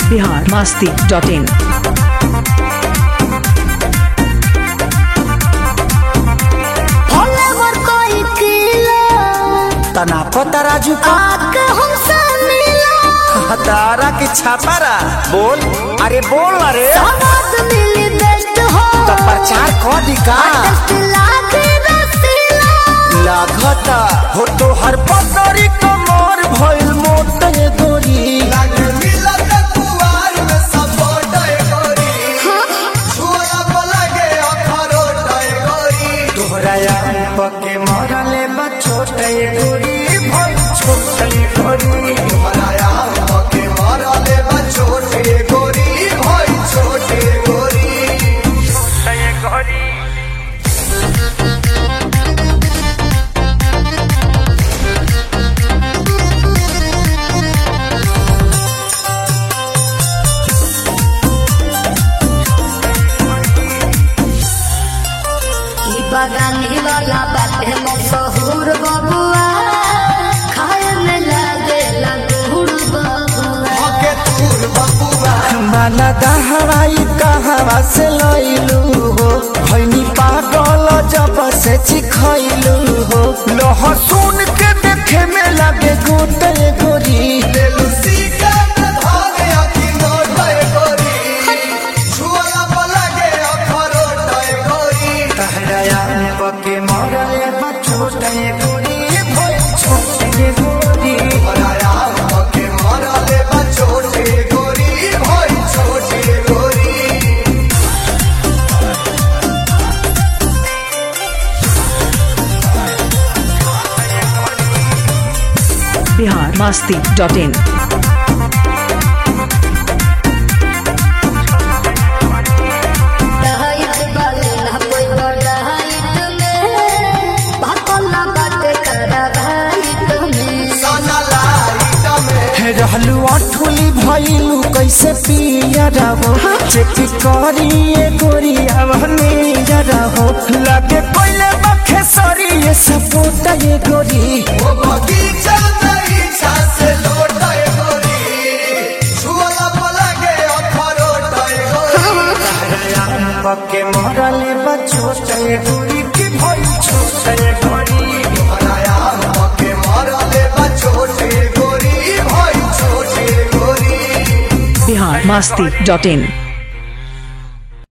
biharmasti.in तना तराजू तारा की छापारा बोल अरे बोल अरे तो प्रचार कर दिका लागता हो तो हर पतरी कमर भइल मोटे गोरी तोहरा पके मरले बा छोटे गोरी भइल छोटे गोरी तोहरा पके मरले बा छोटे गोरी भइल छोटे गोरी छोटे गोरी बगानी वाला बाटे मशहूर बबुआ खाए में लागे लगूर बबुआ माना दहवाई कहवा से लइलू हो भइनी पागल जब से चिखइलू हो लहसुन के देखे में लगे गोटे गोरी पके मरले बा छोटे गोरी भइल छोटे गोरी पके मरले बा छोटे गोरी भइल छोटे गोरी biharmasti.in रहलू अठुली भइलू कैसे पिया रहो चेक करिए गोरिया बनिया रहो लगे पहले बखे सरी ये सपोता ये गोरी ओ बगीचा में इच्छा से लोटा ये गोरी छुआला पलागे अखरोटा ये गोरी पके मरले बा छोटे गोरी की भई छोटे गोरी हराया पके मरले बा छोटे गोरी भई छोटे गोरी biharmasti.in